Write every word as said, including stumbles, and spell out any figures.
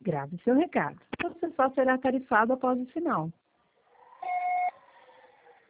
grave seu recado. Você só será tarifado após o sinal.